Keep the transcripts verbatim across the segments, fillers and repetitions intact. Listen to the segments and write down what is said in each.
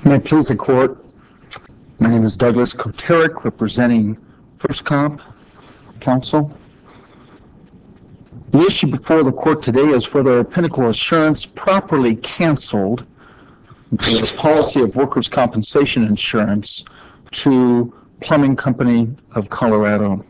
May it please the court, my name is Douglas Koterick, representing First Comp Counsel. The issue before the court today is whether Pinnacle Assurance properly canceled the policy of workers' compensation insurance to Plumbing Company of Colorado.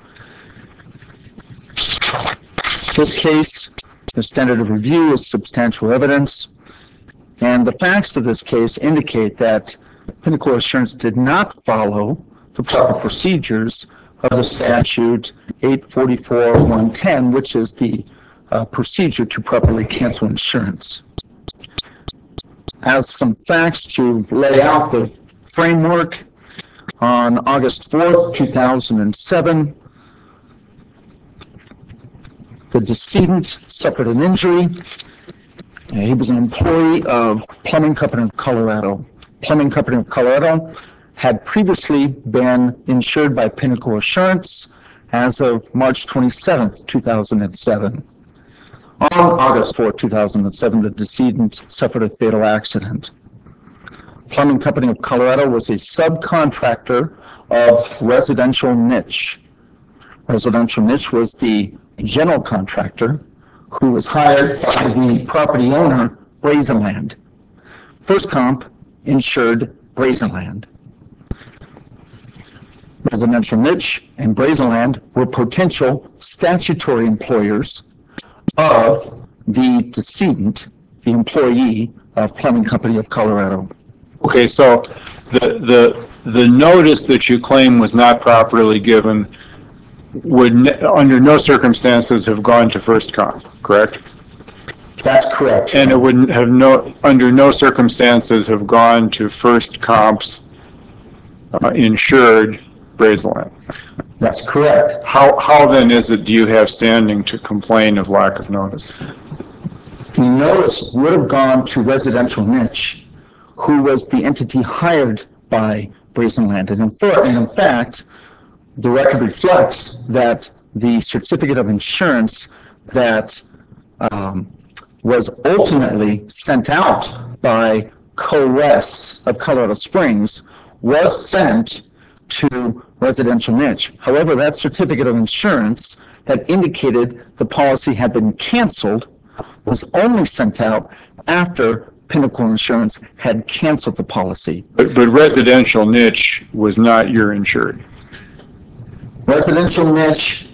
This case, the standard of review is substantial evidence, and the facts of this case indicate that Pinnacle Assurance did not follow the proper procedures of the statute eight forty-four one ten, which is the uh, procedure to properly cancel insurance. As some facts to lay out the framework, on August fourth, two thousand seven, the decedent suffered an injury. He was an employee of Plumbing Company of Colorado. Plumbing Company of Colorado had previously been insured by Pinnacle Assurance as of March twenty-seventh, two thousand seven. On August fourth, two thousand seven, the decedent suffered a fatal accident. Plumbing Company of Colorado was a subcontractor of Residential Niche. Residential Niche was the general contractor who was hired by the property owner, Brazenland. First Comp insured Brazenland. Residential Niche and Brazenland were potential statutory employers of the decedent, the employee of Plumbing Company of Colorado. Okay, so the the the notice that you claim was not properly given would ne- under no circumstances have gone to First Comp, correct? That's correct. And it wouldn't have no under no circumstances have gone to First Comp's uh, insured Brazenland. That's correct. How how then is it do you have standing to complain of lack of notice? The notice would have gone to Residential Niche, who was the entity hired by Brazenland. And in, th- and in fact, the record reflects that the certificate of insurance that um, was ultimately sent out by Co-West of Colorado Springs was sent to Residential Niche. However, that certificate of insurance that indicated the policy had been canceled was only sent out after Pinnacle Insurance had canceled the policy. But, but Residential Niche was not your insured. Residential Niche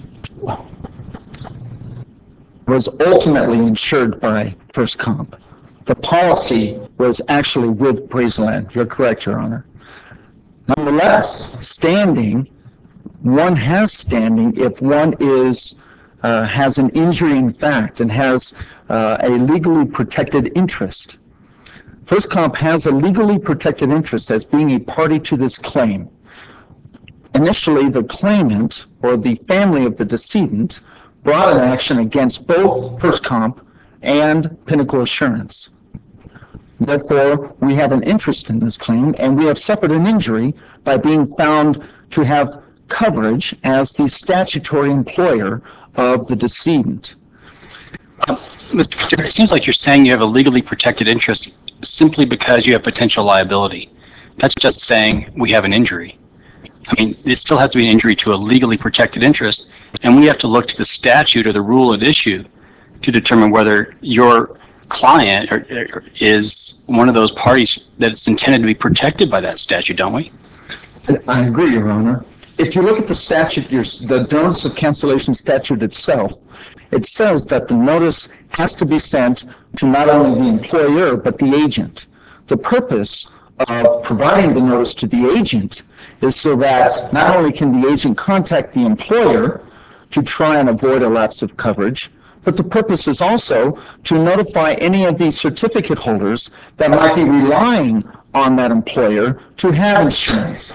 was ultimately insured by First Comp. The policy was actually with Brazenland. You're correct, Your Honor. Nonetheless, standing, one has standing if one is uh, has an injury in fact and has uh, a legally protected interest. First Comp has a legally protected interest as being a party to this claim. Initially, the claimant, or the family of the decedent, brought an action against both First Comp and Pinnacle Assurance. Therefore, we have an interest in this claim, and we have suffered an injury by being found to have coverage as the statutory employer of the decedent. Uh, Mister Koterick, it seems like you're saying you have a legally protected interest simply because you have potential liability. That's just saying we have an injury. I mean, it still has to be an injury to a legally protected interest, and we have to look to the statute or the rule at issue to determine whether your client or, or is one of those parties that it's intended to be protected by that statute, don't we? I agree, Your Honor. If you look at the statute, your, the notice of cancellation statute itself, it says that the notice has to be sent to not only the employer, but the agent. The purpose of providing the notice to the agent is so that not only can the agent contact the employer to try and avoid a lapse of coverage, but the purpose is also to notify any of these certificate holders that might be relying on that employer to have insurance.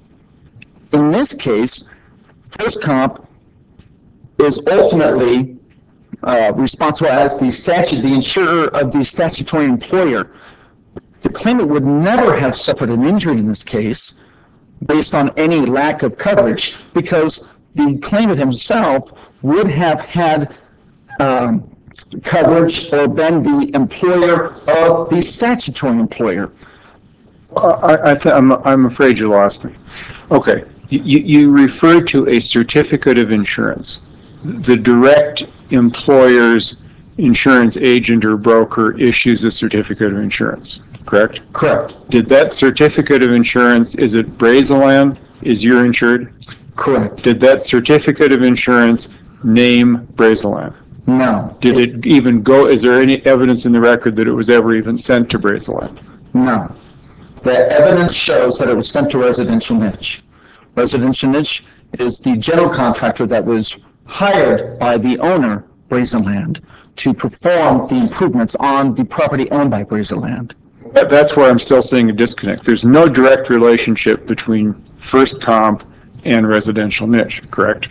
In this case, First Comp is ultimately uh, responsible as the statute, the insurer of the statutory employer. The claimant would never have suffered an injury in this case based on any lack of coverage because the claimant himself would have had um, coverage or been the employer of the statutory employer. I, I, th- I'm, I'm afraid you lost me. Okay, you, you referred to a certificate of insurance. The direct employer's insurance agent or broker issues a certificate of insurance, correct? Correct. Did that certificate of insurance, is it Brazeland? Is your insured? Correct. Did that certificate of insurance name Brazeland? No. Did it even go, is there any evidence in the record that it was ever even sent to Brazeland? No. The evidence shows that it was sent to Residential Niche. Residential Niche is the general contractor that was hired by the owner, Brazeland, to perform the improvements on the property owned by Brazeland. That- That's where I'm still seeing a disconnect. There's no direct relationship between First Comp and Residential Niche, correct?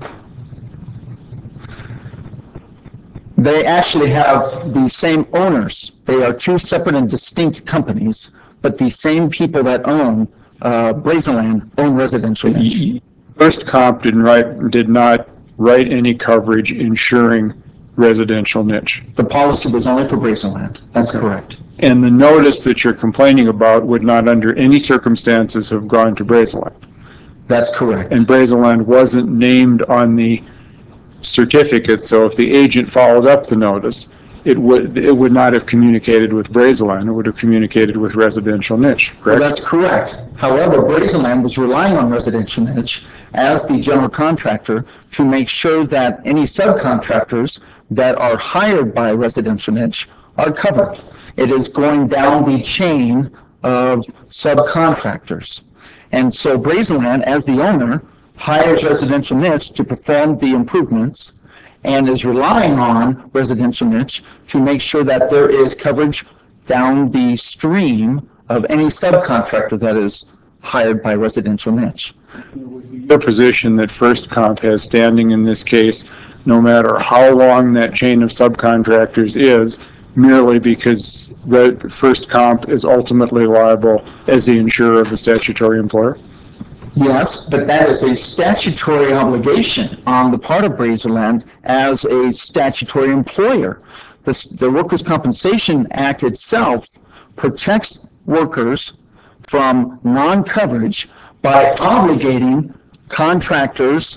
They actually have the same owners. They are two separate and distinct companies, but the same people that own uh, Brazeland own Residential Niche. First Comp didn't write, did not write any coverage insuring Residential Niche. The policy was only for Brazeland. That's correct. And the notice that you're complaining about would not under any circumstances have gone to Brazeland. That's correct. And Brazeland wasn't named on the certificate, so if the agent followed up the notice, it would it would not have communicated with Brazeland, it would have communicated with Residential Niche, Well, correct? that's correct. However, Brazeland was relying on Residential Niche as the general contractor to make sure that any subcontractors that are hired by Residential Niche are covered. It is going down the chain of subcontractors. And so Brazeland, as the owner, hires Residential Niche to perform the improvements and is relying on Residential Niche to make sure that there is coverage down the stream of any subcontractor that is hired by Residential Niche. Your position that First Comp has standing in this case, no matter how long that chain of subcontractors is, merely because the First Comp is ultimately liable as the insurer of the statutory employer? Yes, but that is a statutory obligation on the part of Brazeland as a statutory employer. The, the Workers' Compensation Act itself protects workers from non-coverage by obligating contractors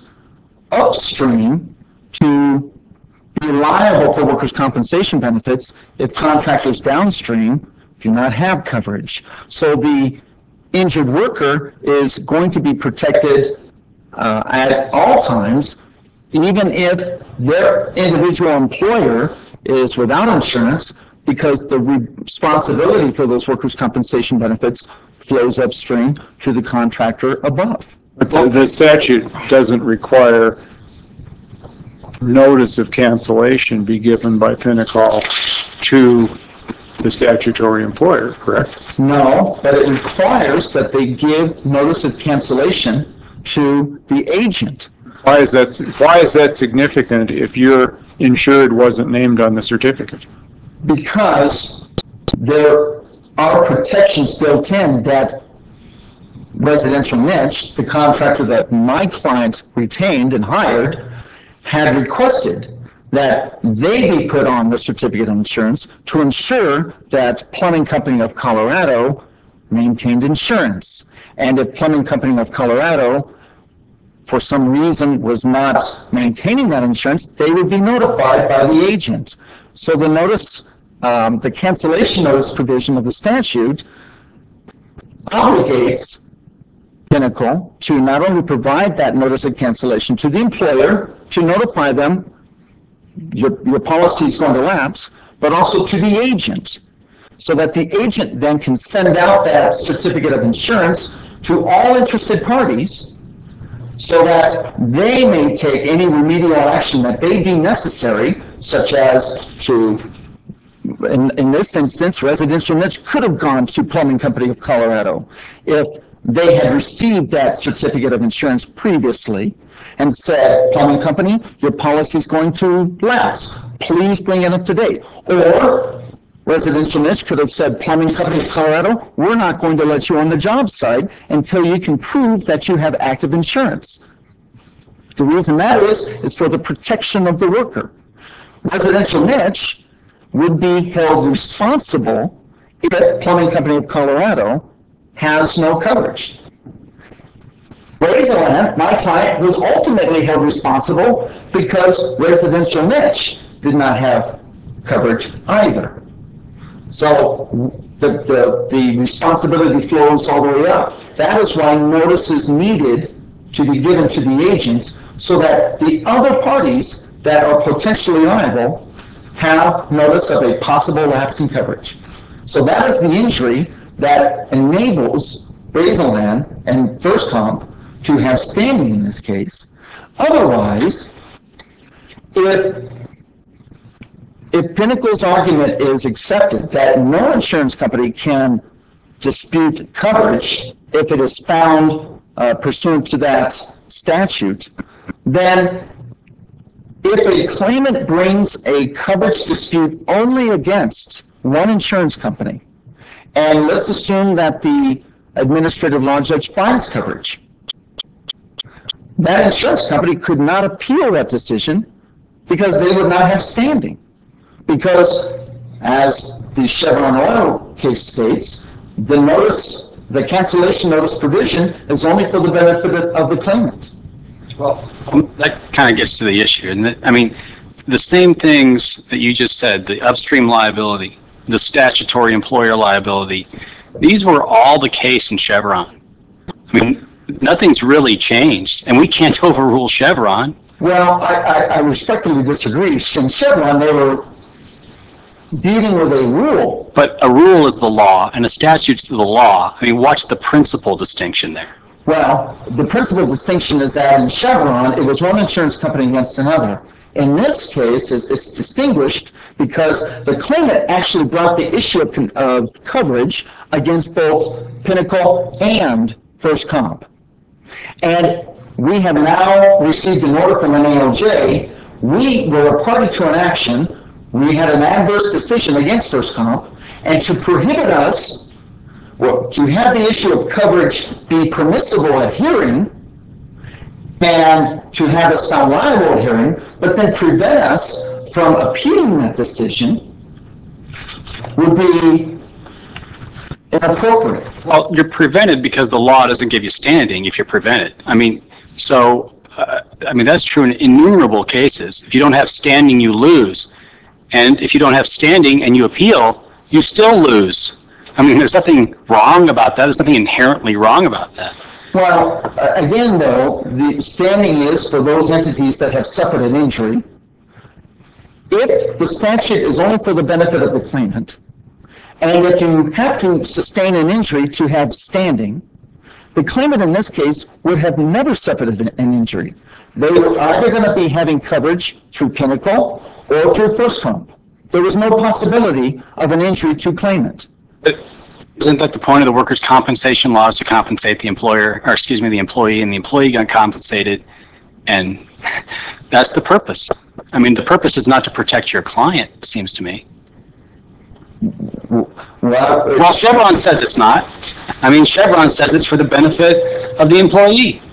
upstream to be liable for workers' compensation benefits if contractors downstream do not have coverage. So the injured worker is going to be protected uh, at all times, even if their individual employer is without insurance, because the responsibility for those workers' compensation benefits flows upstream to the contractor above. But the, the statute doesn't require notice of cancellation be given by Pinnacle to the statutory employer, correct? No, but it requires that they give notice of cancellation to the agent. Why is that, why is that significant if your insured wasn't named on the certificate? Because there are protections built in that Residential Niche, the contractor that my client retained and hired, had requested that they be put on the certificate of insurance to ensure that Plumbing Company of Colorado maintained insurance. And if Plumbing Company of Colorado, for some reason, was not maintaining that insurance, they would be notified by the agent. So the notice, um, the cancellation notice provision of the statute obligates Pinnacle to not only provide that notice of cancellation to the employer, to notify them your, your policy is going to lapse, but also to the agent, so that the agent then can send out that certificate of insurance to all interested parties so that they may take any remedial action that they deem necessary, such as to, in, in this instance, Residential Niche could have gone to Plumbing Company of Colorado if they had received that certificate of insurance previously and said, Plumbing Company, your policy is going to lapse. Please bring it up to date. Or Residential Niche could have said, Plumbing Company of Colorado, we're not going to let you on the job site until you can prove that you have active insurance. The reason that is, is for the protection of the worker. Residential Niche would be held responsible if Plumbing Company of Colorado has no coverage. Brazeland, my client, was ultimately held responsible because residential niche did not have coverage either. So the, the, the responsibility flows all the way up. That is why notice is needed to be given to the agent so that the other parties that are potentially liable have notice of a possible lapse in coverage. So that is the injury that enables Brazeland and First Comp to have standing in this case. Otherwise, if if Pinnacle's argument is accepted that no insurance company can dispute coverage if it is found uh, pursuant to that statute, then if a claimant brings a coverage dispute only against one insurance company, and let's assume that the administrative law judge finds coverage, that insurance company could not appeal that decision because they would not have standing. Because, as the Chevron Oil case states, the notice, the cancellation notice provision is only for the benefit of the claimant. Well, that kind of gets to the issue, isn't it? I mean, the same things that you just said, the upstream liability, the statutory employer liability, these were all the case in Chevron. I mean, nothing's really changed, and we can't overrule Chevron. Well, I, I, I respectfully disagree. In Chevron, they were dealing with a rule. But a rule is the law, and a statute's the law. I mean, what's the principal distinction there? Well, the principal distinction is that in Chevron, it was one insurance company against another. In this case, it's distinguished because the claimant actually brought the issue of, of coverage against both Pinnacle and First Comp. And we have now received an order from an A L J. We were a party to an action. We had an adverse decision against First Comp, and to prohibit us, well, to have the issue of coverage be permissible at hearing, and to have us found liable at hearing, but then prevent us from appealing that decision, would be inappropriate. Well, you're prevented because the law doesn't give you standing if you're prevented. I mean, so, uh, I mean, that's true in innumerable cases. If you don't have standing, you lose. And if you don't have standing and you appeal, you still lose. I mean, there's nothing wrong about that. There's nothing inherently wrong about that. Well, uh, again, though, the standing is for those entities that have suffered an injury. If the statute is only for the benefit of the claimant, and if you have to sustain an injury to have standing, the claimant in this case would have never suffered an injury. They were either going to be having coverage through Pinnacle or through First Comp. There was no possibility of an injury to claimant. But isn't that the point of the workers' compensation laws, to compensate the employer, or excuse me, the employee, and the employee got compensated, and that's the purpose. I mean, the purpose is not to protect your client, it seems to me. Well, Well, Chevron says it's not. I mean, Chevron says it's for the benefit of the employee.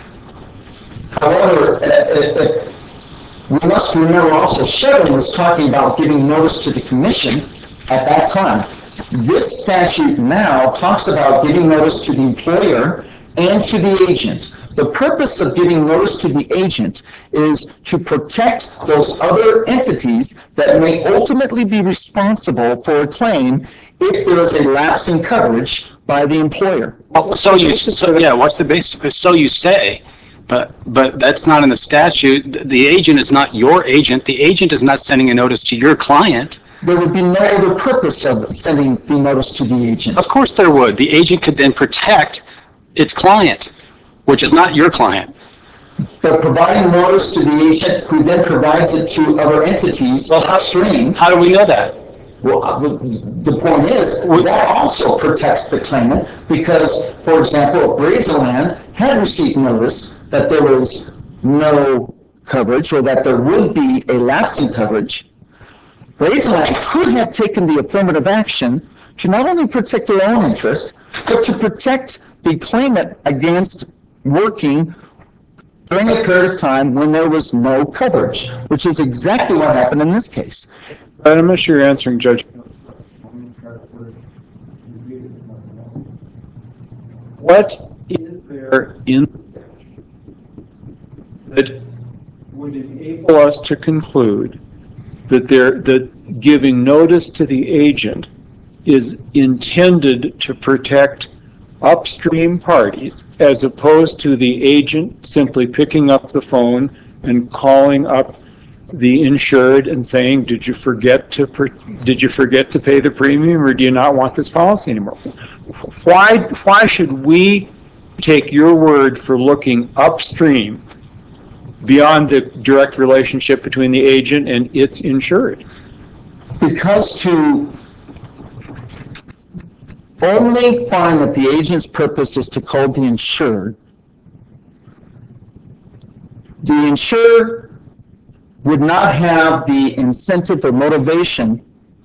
However, uh, uh, we must remember also Chevron was talking about giving notice to the commission at that time. This statute now talks about giving notice to the employer and to the agent. The purpose of giving notice to the agent is to protect those other entities that may ultimately be responsible for a claim if there is a lapse in coverage by the employer. Well, so you, so yeah, what's the basis? So you say, but but that's not in the statute. The agent is not your agent. The agent is not sending a notice to your client. There would be no other purpose of sending the notice to the agent. Of course there would. The agent could then protect its client, which is not your client. But providing notice to the agent who then provides it to other entities Well, how- upstream. How do we know that? Well, uh, the point is, that also protects the claimant because, for example, if Brazeland had received notice that there was no coverage or that there would be a lapse in coverage, Brazeland could have taken the affirmative action to not only protect their own interest, but to protect the claimant against working during a period of time when there was no coverage, which is exactly what happened in this case. But I'm not sure you're answering Judge. what is there in the statute that would enable us to conclude that there, that giving notice to the agent is intended to protect upstream parties as opposed to the agent simply picking up the phone and calling up the insured and saying, did you forget to, did you forget to pay the premium, or do you not want this policy anymore? Why, why should we take your word for looking upstream beyond the direct relationship between the agent and its insured? Because to only find that the agent's purpose is to call the insured, the insured would not have the incentive or motivation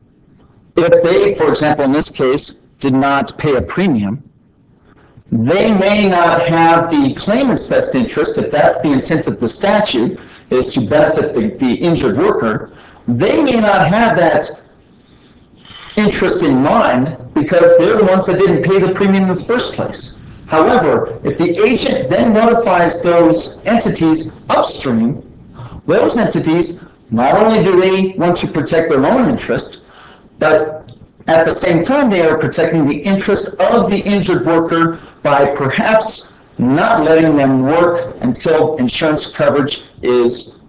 if they, for example, in this case, did not pay a premium. They may not have the claimant's best interest, if that's the intent of the statute, is to benefit the, the injured worker. They may not have that interest in mind because they're the ones that didn't pay the premium in the first place. However, if the agent then notifies those entities upstream, those entities, not only do they want to protect their own interest, but at the same time they are protecting the interest of the injured worker by perhaps not letting them work until insurance coverage is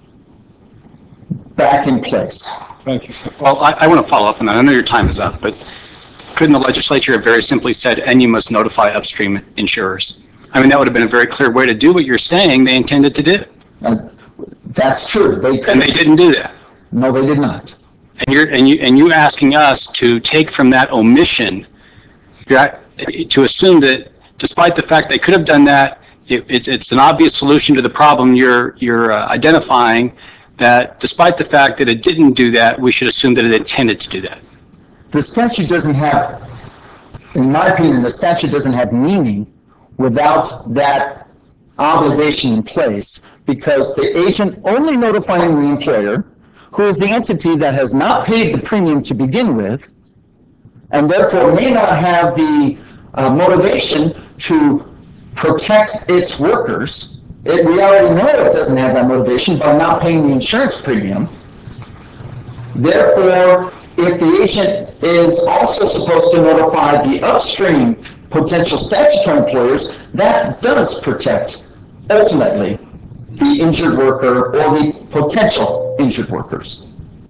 back in place. Thank you. Well, I, I want to follow up on that. I know your time is up, but couldn't the legislature have very simply said, and you must notify upstream insurers? I mean, that would have been a very clear way to do what you're saying they intended to do. Uh, that's true. They could. And they didn't do that. No, they did not. And you're and you and you asking us to take from that omission, you're, to assume that despite the fact they could have done that, it, it's it's an obvious solution to the problem you're you're uh, identifying. That despite the fact that it didn't do that, we should assume that it intended to do that. The statute doesn't have, in my opinion, the statute doesn't have meaning without that obligation in place, because the agent only notifying the employer, who is the entity that has not paid the premium to begin with, and therefore may not have the uh, motivation to protect its workers. It, we already know it doesn't have that motivation by not paying the insurance premium. Therefore, if the agent is also supposed to notify the upstream potential statutory employers, that does protect, ultimately, the injured worker or the potential injured workers.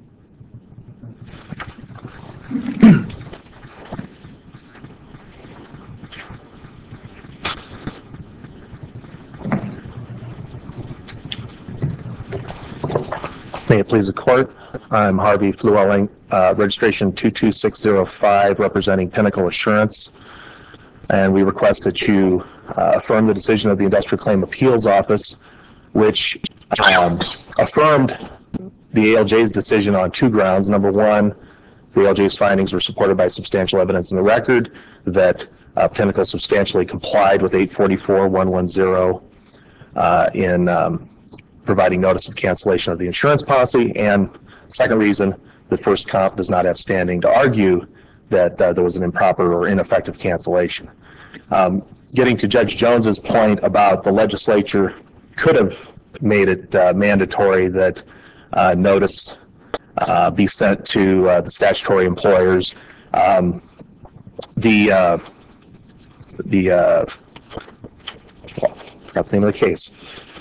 May it please the court. I'm Harvey Flewelling, uh, registration two two six zero five, representing Pinnacle Assurance. And we request that you uh, affirm the decision of the Industrial Claim Appeals Office, which um, affirmed the A L J's decision on two grounds. Number one, the A L J's findings were supported by substantial evidence in the record that uh, Pinnacle substantially complied with eight forty-four one ten uh, in um, providing notice of cancellation of the insurance policy. And second reason, the First Comp does not have standing to argue that uh, there was an improper or ineffective cancellation. Um, getting to Judge Jones's point about the legislature could have made it uh, mandatory that uh, notice uh, be sent to uh, the statutory employers. Um, the uh, the uh, well, I forgot the name of the case.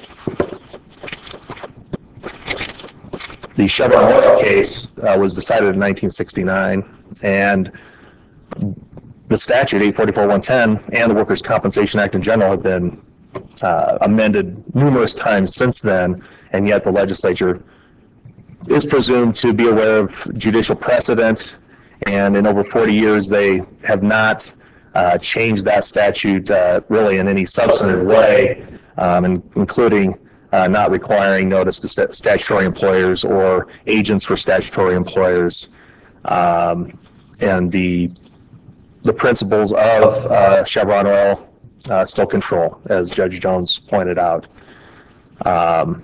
The Chevron Oil case uh, was decided in nineteen sixty-nine, and the statute eight forty-four one ten and the Workers' Compensation Act in general have been uh, amended numerous times since then, and yet the legislature is presumed to be aware of judicial precedent, and in over forty years they have not uh, changed that statute uh, really in any substantive way, um, and including Uh, not requiring notice to st statutory employers or agents for statutory employers, um, and the the principles of uh, Chevron Oil uh, still control, as Judge Jones pointed out. Um,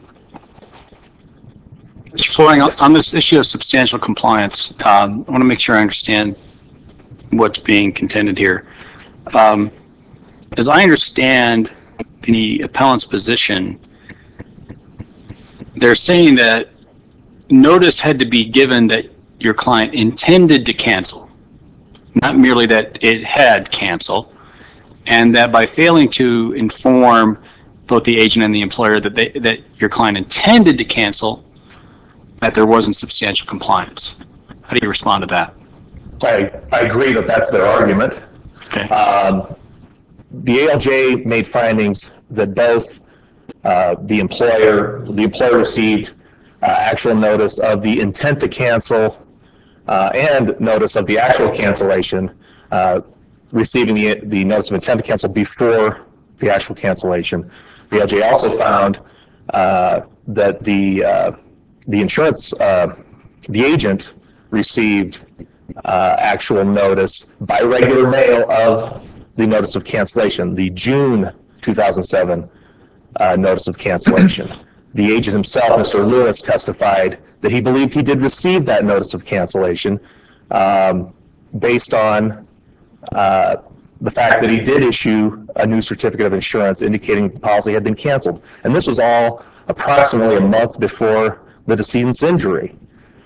Mister Flooring, on this issue of substantial compliance, um, I want to make sure I understand what's being contended here. Um, as I understand the appellant's position, they're saying that notice had to be given that your client intended to cancel, not merely that it had canceled, and that by failing to inform both the agent and the employer that they, that your client intended to cancel, that there wasn't substantial compliance. How do you respond to that? I, I agree that that's their argument. Okay. Um, the A L J made findings that both uh, the employer, the employer received uh, actual notice of the intent to cancel uh, and notice of the actual cancellation, uh, receiving the, the notice of intent to cancel before the actual cancellation. The A L J also found uh, that the uh, the insurance, uh, the agent received uh, actual notice by regular mail of the notice of cancellation, the June two thousand seven uh, notice of cancellation. The agent himself, Mister Lewis, testified that he believed he did receive that notice of cancellation um, based on uh, the fact that he did issue a new certificate of insurance indicating the policy had been canceled. And this was all approximately a month before the decedent's injury.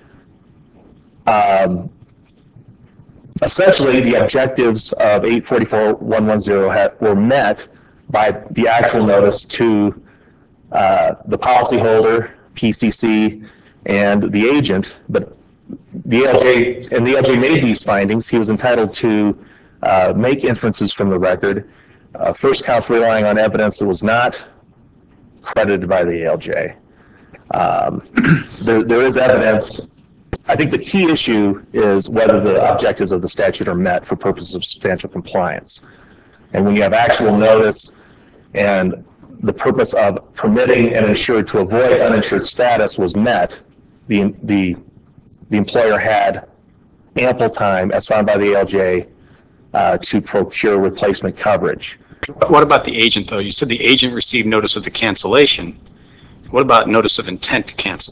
Um, essentially, the objectives of eight forty-four one ten were met by the actual notice to uh, the policyholder, P C C, and the agent. But the A L J, and the A L J made these findings. He was entitled to uh, make inferences from the record. Uh, first count relying on evidence that was not credited by the A L J. Um, there, there is evidence. I think the key issue is whether the objectives of the statute are met for purposes of substantial compliance. And when you have actual notice and the purpose of permitting an insured to avoid uninsured status was met, the, the, the employer had ample time, as found by the A L J, uh, to procure replacement coverage. What about the agent, though? You said the agent received notice of the cancellation. What about notice of intent to cancel?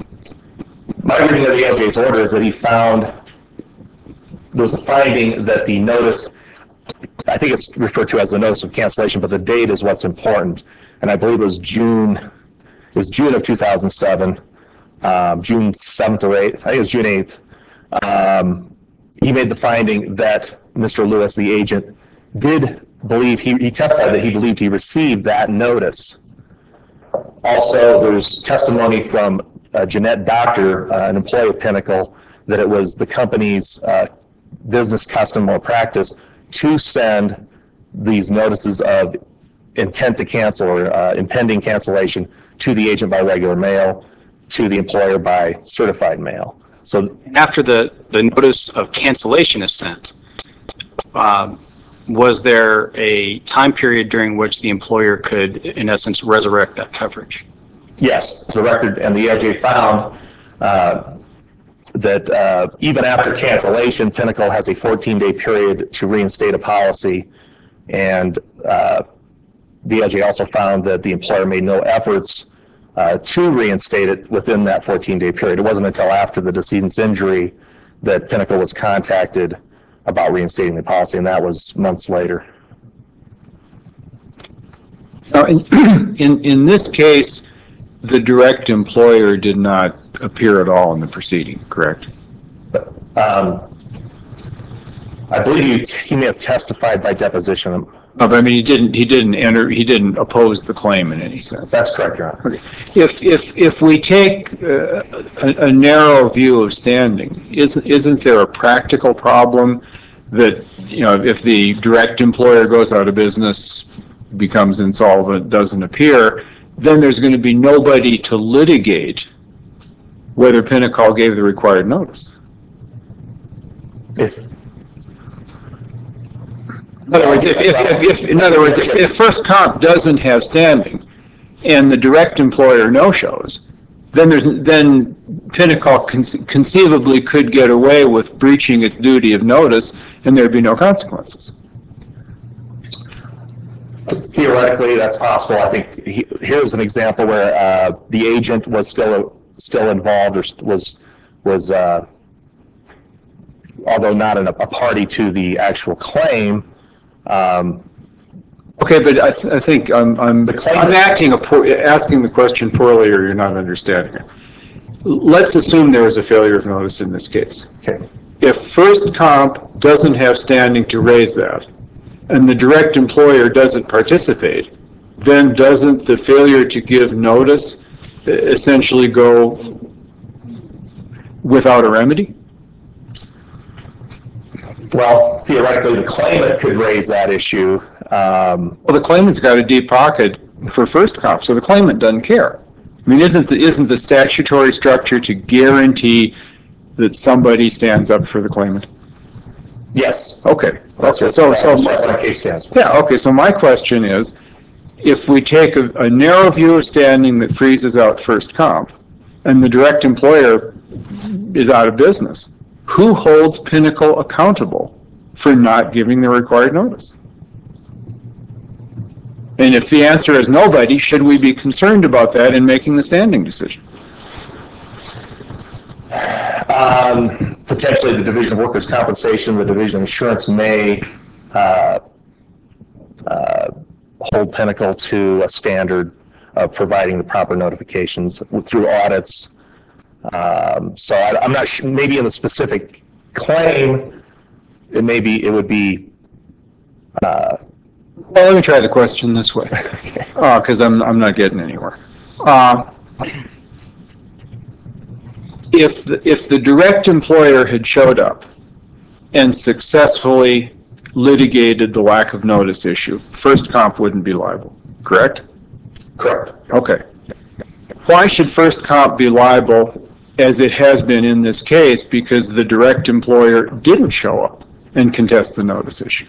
My reading of the A L J's order is that he found there was a finding that the notice, I think it's referred to as the notice of cancellation, but the date is what's important. And I believe it was June, it was June of two thousand seven, um, June seventh or eighth, I think it was June eighth. Um, he made the finding that Mister Lewis, the agent, did believe, he, he testified that he believed he received that notice. Also, there's testimony from uh, Jeanette Doctor, uh, an employee of Pinnacle, that it was the company's uh, business custom or practice to send these notices of intent to cancel or uh, impending cancellation to the agent by regular mail, to the employer by certified mail. So After the, the notice of cancellation is sent, um, was there a time period during which the employer could, in essence, resurrect that coverage? yes, the record and the A L J found uh, that uh, even after cancellation, Pinnacle has a fourteen-day period to reinstate a policy, and uh, the A L J also found that the employer made no efforts uh, to reinstate it within that fourteen-day period. It wasn't until after the decedent's injury that Pinnacle was contacted about reinstating the policy, and that was months later. Now, in, in, in this case, the direct employer did not appear at all in the proceeding, correct? Um, I believe he, he may have testified by deposition. No, but I mean, he didn't. He didn't enter. He didn't oppose the claim in any sense. That's correct, Your Honor. Okay. If if if we take uh, a, a narrow view of standing, isn't isn't there a practical problem that, you know, if the direct employer goes out of business, becomes insolvent, doesn't appear, then there's going to be nobody to litigate whether Pinnacle gave the required notice. If In other words, if, if, if, if in other words, if, if First Comp doesn't have standing and the direct employer no-shows, then there's then Pinnacle conce- conceivably could get away with breaching its duty of notice, and there'd be no consequences. theoretically, that's possible. I think he, here's an example where uh, the agent was still still involved, or was was uh, although not in a, a party to the actual claim. Um, Okay, but I, th- I think I'm, I'm, I'm acting a poor, asking the question poorly, or you're not understanding it. Let's assume there was a failure of notice in this case. Okay. If First Comp doesn't have standing to raise that, and the direct employer doesn't participate, then doesn't the failure to give notice essentially go without a remedy? Well, theoretically, the claimant could raise that issue. Um, Well, the claimant's got a deep pocket for First Comp, so the claimant doesn't care. I mean, isn't the, isn't the statutory structure to guarantee that somebody stands up for the claimant? yes, Okay. that's Okay. what So, so that's what our case stands for. yeah. Okay. So my question is, if we take a, a narrow view of standing that freezes out First Comp, and the direct employer is out of business, who holds Pinnacle accountable for not giving the required notice? And if the answer is nobody, should we be concerned about that in making the standing decision? Um, potentially, the Division of Workers' Compensation, the Division of Insurance may uh, uh, hold Pinnacle to a standard of providing the proper notifications through audits. Um, so I, I'm not sure. Maybe in the specific claim, it may be. It would be. Uh, Well, let me try the question this way, because uh, I'm I'm not getting anywhere. Uh, if the, if the direct employer had showed up and successfully litigated the lack of notice issue, First Comp wouldn't be liable, correct? correct. Okay. Why should First Comp be liable, as it has been in this case, because the direct employer didn't show up and contest the notice issue?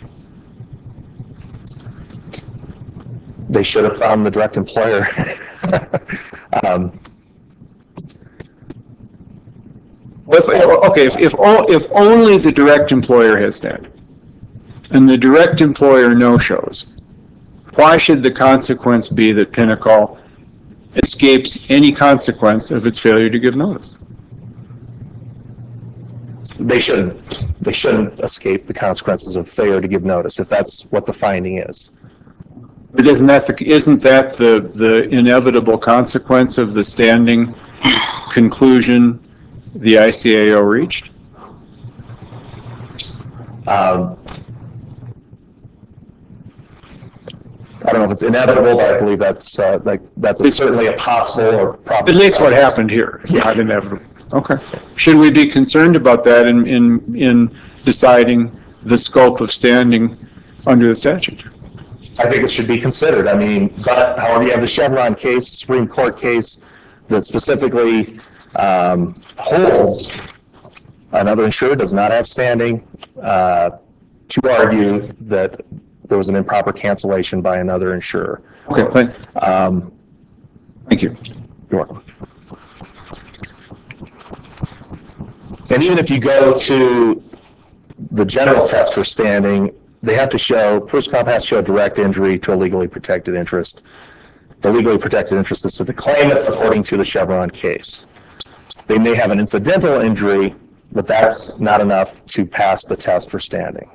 They should have found the direct employer. um, If, okay, if, if, all, if only the direct employer has standing, and the direct employer no-shows, why should the consequence be that Pinnacle escapes any consequence of its failure to give notice? They shouldn't. They shouldn't escape the consequences of failure to give notice, if that's what the finding is. But isn't that the, isn't that the, the inevitable consequence of the standing conclusion the I C A O reached? Um, I don't know if it's inevitable, but I believe that's uh, like that's a, certainly a possible or probable. At least what happened here is not inevitable. Okay. Should we be concerned about that in, in, in deciding the scope of standing under the statute? I think it should be considered. I mean, but however, you have the Chevron case, Supreme Court case, that specifically um, holds another insurer does not have standing uh, to argue that there was an improper cancellation by another insurer. Okay, thank, um, thank you. You're welcome. And even if you go to the general test for standing, they have to show, First Comp has to show direct injury to a legally protected interest. The legally protected interest is to the claimant, according to the Chevron case. They may have an incidental injury, but that's not enough to pass the test for standing.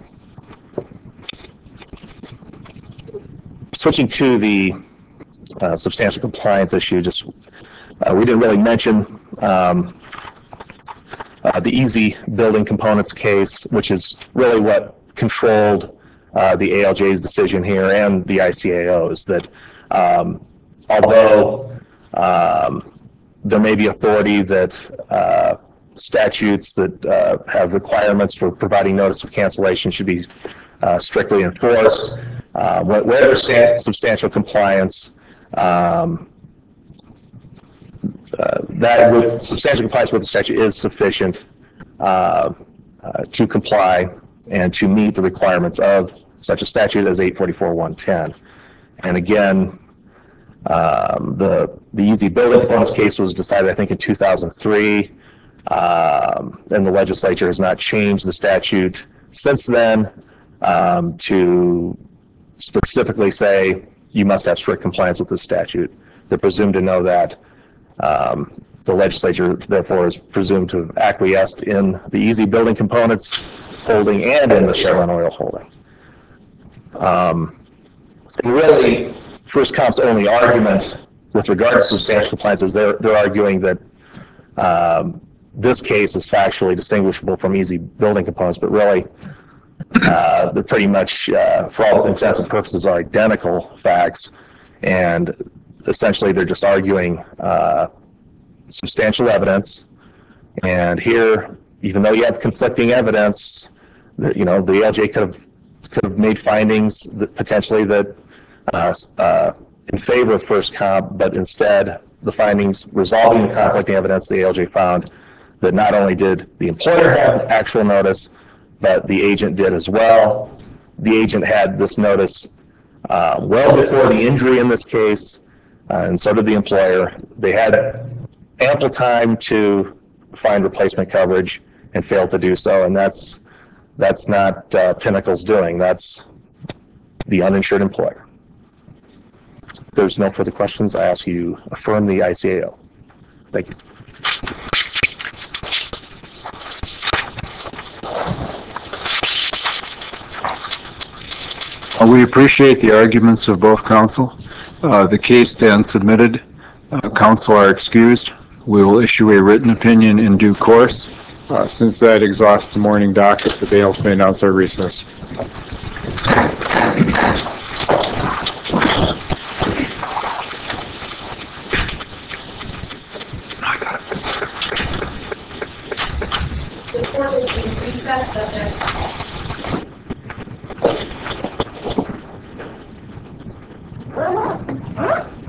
Switching to the uh, substantial compliance issue, just uh, we didn't really mention um, uh, the Easy Building Components case, which is really what controlled uh, the A L J's decision here and the I C A O's, that um, although um, there may be authority that uh, statutes that uh, have requirements for providing notice of cancellation should be uh, strictly enforced, uh, where there's substantial compliance, um, uh, that would, substantial compliance with the statute is sufficient uh, uh, to comply and to meet the requirements of such a statute as eight forty-four one ten. And again, um, the the Easy Building Components case was decided, I think, in two thousand three, um, and the legislature has not changed the statute since then um, to specifically say you must have strict compliance with this statute. They're presumed to know that. Um, the legislature, therefore, is presumed to have acquiesced in the Easy Building Components holding and in the Chevron Oil holding. Um, And really, First Comp's only argument with regard to substantial compliance is they're, they're arguing that um, this case is factually distinguishable from easy building components, but really, uh, they're pretty much, uh, for all intents and purposes, are identical facts. And essentially, they're just arguing uh, substantial evidence. And here, even though you have conflicting evidence, that, you know, the A L J could have could have made findings that potentially that uh, uh, in favor of First Comp, but instead the findings resolving the conflicting evidence, the A L J found that not only did the employer have actual notice, but the agent did as well. The agent had this notice uh, well before the injury in this case, uh, and so did the employer. They had ample time to find replacement coverage and failed to do so, and that's that's not uh, Pinnacle's doing. That's the uninsured employer. If there's no further questions, I ask you affirm the I C A O. Thank you. Uh, We appreciate the arguments of both counsel. Uh, The case stands submitted. Uh, Counsel are excused. We will issue a written opinion in due course. Uh, Since that exhausts the morning docket, the bailiff may announce our recess. The court will be in recess subject.